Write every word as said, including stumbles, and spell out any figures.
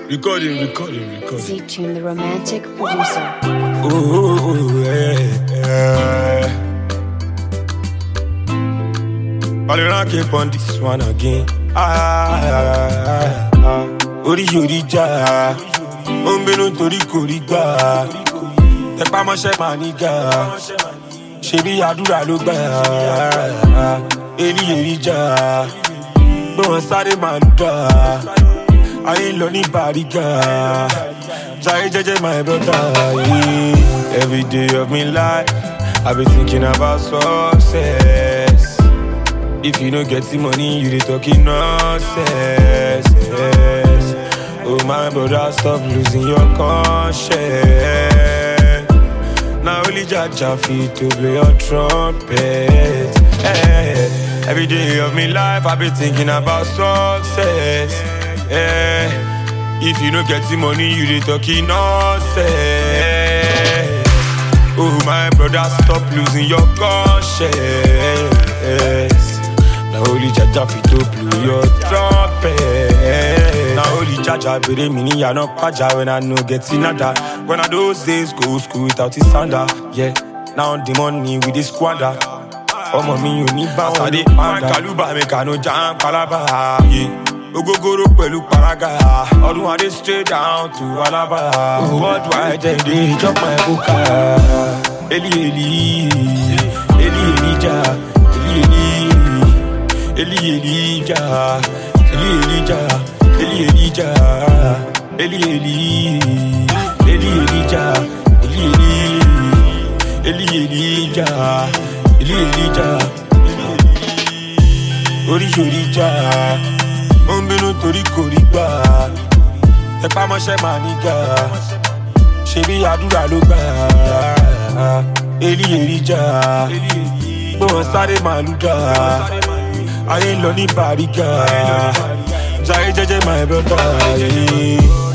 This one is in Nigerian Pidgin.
Recording, recording, recording. Z-Tune, the romantic producer. Ooh, yeah, yeah. I'll keep on this one again. Ah, ah, ah. Ori yori ja, ombeno tori koriga. Tepa moshe maniga, shebi adura lo gba. Eli yeri ja, no sare manuda. I ain't learning bariga. Jai Jeje my brother. Yeah. Every day of my life, I be thinking about success. If you don't get the money, you dey talking nonsense. Yes. Oh my brother, stop losing your conscience. Now only Jaja fit to play your trumpet. Hey. Every day of my life, I be thinking about success. Yeah. If you don't get the money, you dey talking nonsense. Oh my brother, stop losing your conscience. Now only Jaja fit to blow your trumpet. Now only Jaja be the mini ya no paja when I no get nada. When I those days go school without his sander. Yeah, now the money with the squander. Oh mommy, you need bounce. I dey man kaluba make I no jam palaba. Yeah. Ogogoro pẹ̀lú paraga. Ọdún adé straight down to Alaba. What do I do? They chop my boca. Eli Eli, Eli Elija, Eli Eli, Eli Elija, Eli Elija, Eli Elija, Eli Eli, Eli Elija, Eli Eli, Eli Elija, Eli Elija, Ori Yorija. Ombeno tori koriga. Tepa moshe maniga. Shebi adura lo gba. Eli erija. No sare maluda. I ain't learning bariga. Jai Jeje my brother.